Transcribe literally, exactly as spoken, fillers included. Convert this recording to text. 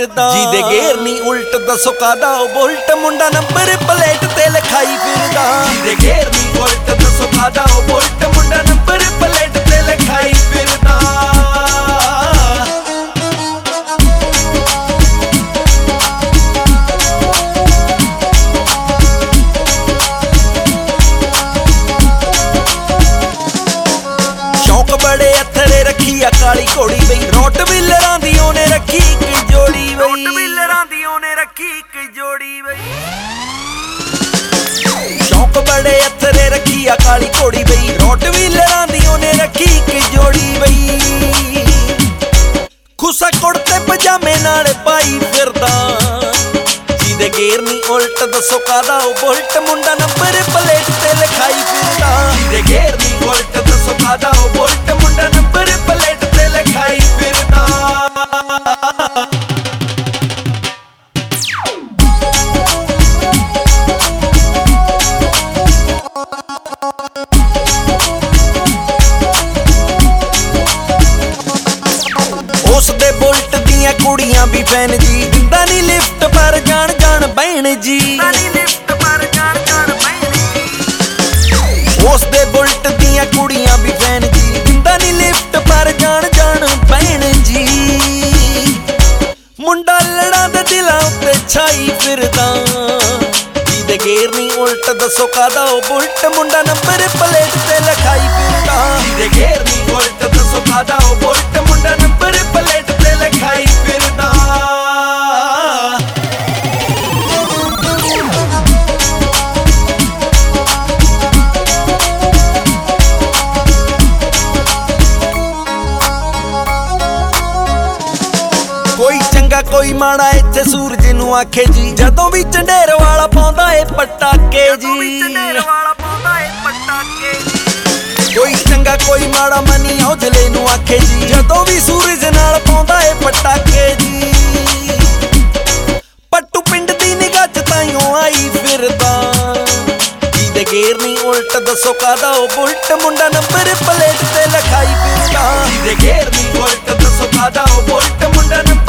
ਫਿਰਦਾ ਜਿਹਦੇ ਗੇਰ ਨਹੀਂ ਉਲਟ ਦੱਸੋ ਕਾਦਾ ਉਹ ਬੁਲਟ ਮੁੰਡਾ ਨੰਬਰ ਪਲੇਟ ਤੇ ਲਿਖਾਈ ਫਿਰਦਾ ਜਿਹਦੇ ਗੇਰ ਨਹੀਂ ਉਲਟ ਦੱਸੋ ਕਾਦਾ ਉਹ ਬੁਲਟ ਮੁੰਡਾ ਨੰਬਰ ਪਲੇਟ ਤੇ ਲਿਖਾਈ ਫਿਰਦਾ बड़े अथरे रखी आ काली घोड़ी बई रोट व्हीलरां दी ओने रखी एक जोड़ी बई रोट व्हीलरां दी ओने रखी एक जोड़ी बई शौक बड़े अथरे रखी आ काली घोड़ी बई रोट व्हीलरां दी ओने रखी एक जोड़ी बई खुसा कुड़ते पजामे नाल पाई फिरदा जिहदे गेर नी उल्ट दसो कादा ओ बुलट मुंडा नंबर प्लेट ते लिखाई फिरदा जिहदे गेर नी उल्ट दसो कादा ओ बुलट मुंडा नंबर प्लेट ते लिखाई फिरदा उस दे बुलट दियां कुड़ियां भी फैन जी दिंदा नी लिफ्ट पर जान जान बहन जी उस दे बुलट दियां कुड़ियां भी फैन जी दिंदा नी लिफ्ट पर जान जान बहन जी मुंडा लड़ा दे दिलां उत्ते छाई फिरदा जिहदे गेर नी उल्ट दसो कादा ओ बुलट मुंडा नंबर प्लेट ते लिखाई फिरदा जिहदे गेर नी उल्ट दसो कादा ओ बुलट मुंडा नंबर प्लेट ते लिखाई फिरदा कोई चंगा कोई माड़ा इत्थे सूरज नूं आखे जी जदों भी झंडेर वाला पाउंदा ए पटाके जी कोई चंगा कोई माड़ा मनी औजले नूं आखे जी जदों भी सूरज नाल पाउंदा ए पटाके जी पट्टू पिंड दी निगाह च ताईं आई फिरदा जिहदे गेर नी उल्ट दसो कादा ओ बुलट मुंडा नंबर प्लेट ते लिखाई फिरदा जिहदे गेर नी उल्ट दसो कादा ओ बुलट मुंडा